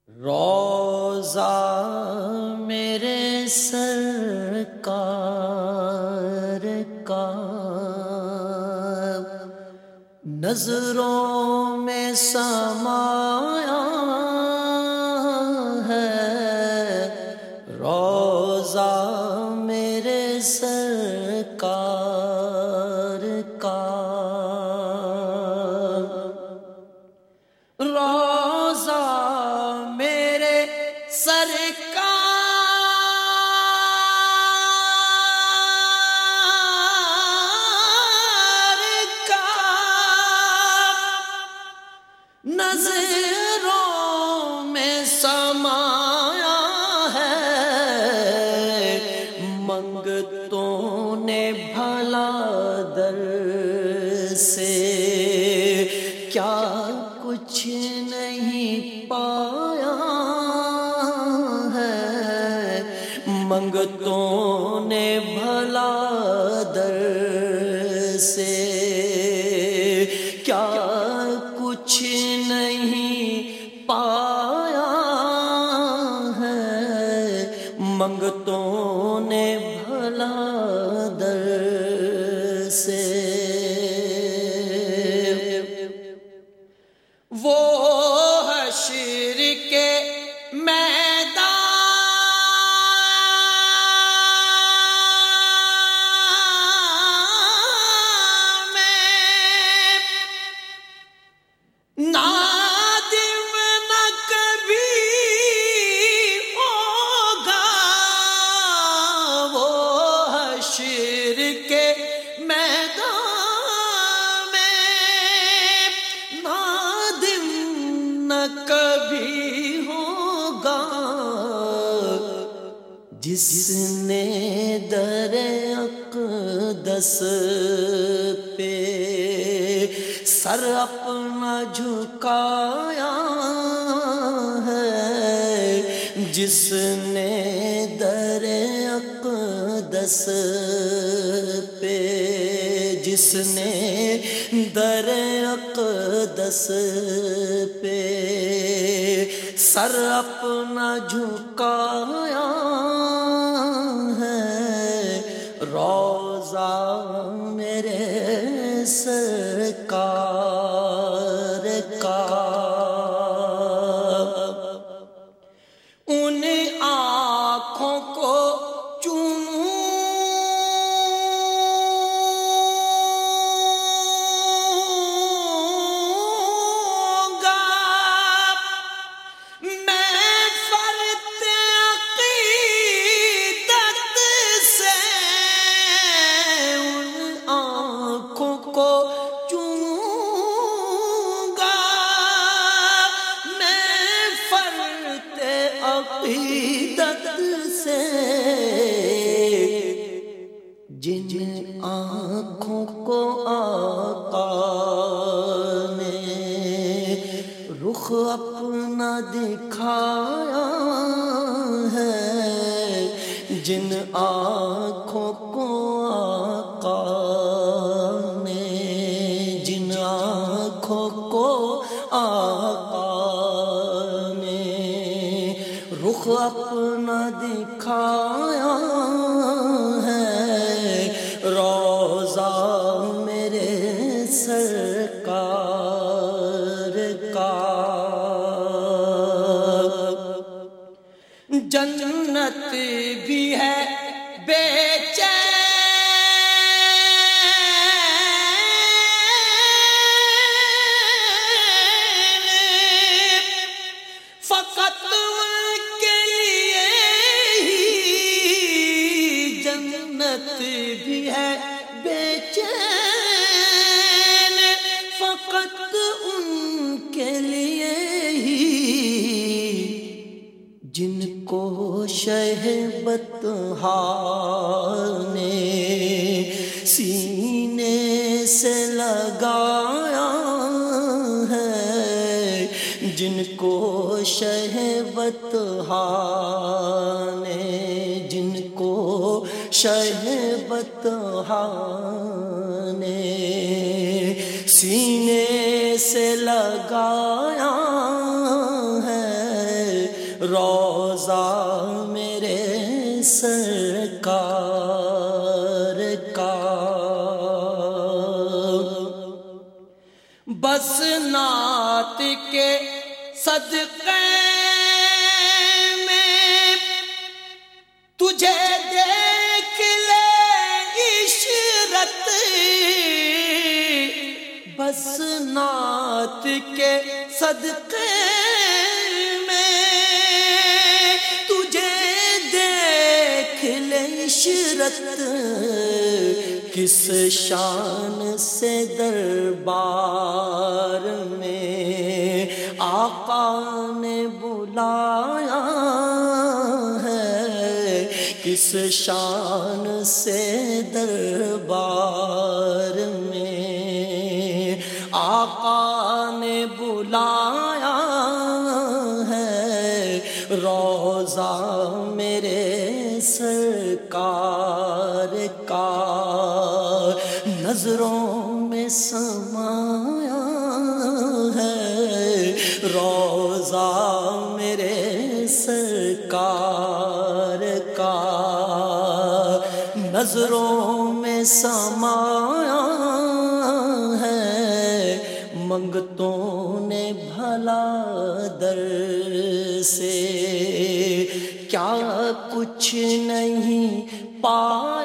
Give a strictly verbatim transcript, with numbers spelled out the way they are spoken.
روضہ میرے سرکار کا نظروں میں سمایا ہے، روضہ میرے سرکار کا، روضہ میرے سرکار کا نظروں میں سمایا ہے، منگتوں نے بھلا در سے کیا کچھ نہیں پایا ہے، منگتوں نے بھلا در سے کیا کچھ نہیں پایا ہے، منگتوں نے بھلا در سے وہ حشر کے میدان میں نادم نہ کبھی ہوگا، وہ حشر کے میدان میں نادم نہ کبھی ہوگا، جس نے در اقدس پہ سر اپنا جھکایا ہے، جس نے در اقدس پہ جس نے در اقدس پہ سر اپنا جھکایا ہے، روضہ میرے سرکار کا ان آنکھوں کو چوموں گا میں فرط عقیدت سے، ان آنکھوں کو چوموں گا میں فرط عقیدت سے، جن آنکھوں کو آقا نے رخ اپنا دکھایا ہے، جن آنکھوں کو آقا نے جن آنکھوں کو آقا نے رخ اپنا دکھایا ہے، روضہ میرے سرکار کا جنت بھی ہے بے چین، فقط ان کے لیے ہی جنت بھی ہے بے چین، فقط ان کے لیے ہی جن کو شہبت نے سینے سے لگایا ہے، جن کو شہبت نے جن کو شہبت نے سینے سے لگایا ہے، روضہ میرے سرکار کا، بس نعت کے صدقے میں تجھے دیکھ لے عشرت، بس نعت کے صدقے میں تجھے دیکھ لے عشرت، کس شان سے دربار میں آقا نے بلایا ہے، کس شان سے دربار میں آقا نے بلایا ہے، روضہ میرے سرکار کا نظروں میں سمایا ہے، روضہ میرے سرکار کا نظروں میں سمایا ہے، منگتوں نے بھلا در سے کیا کچھ نہیں پایا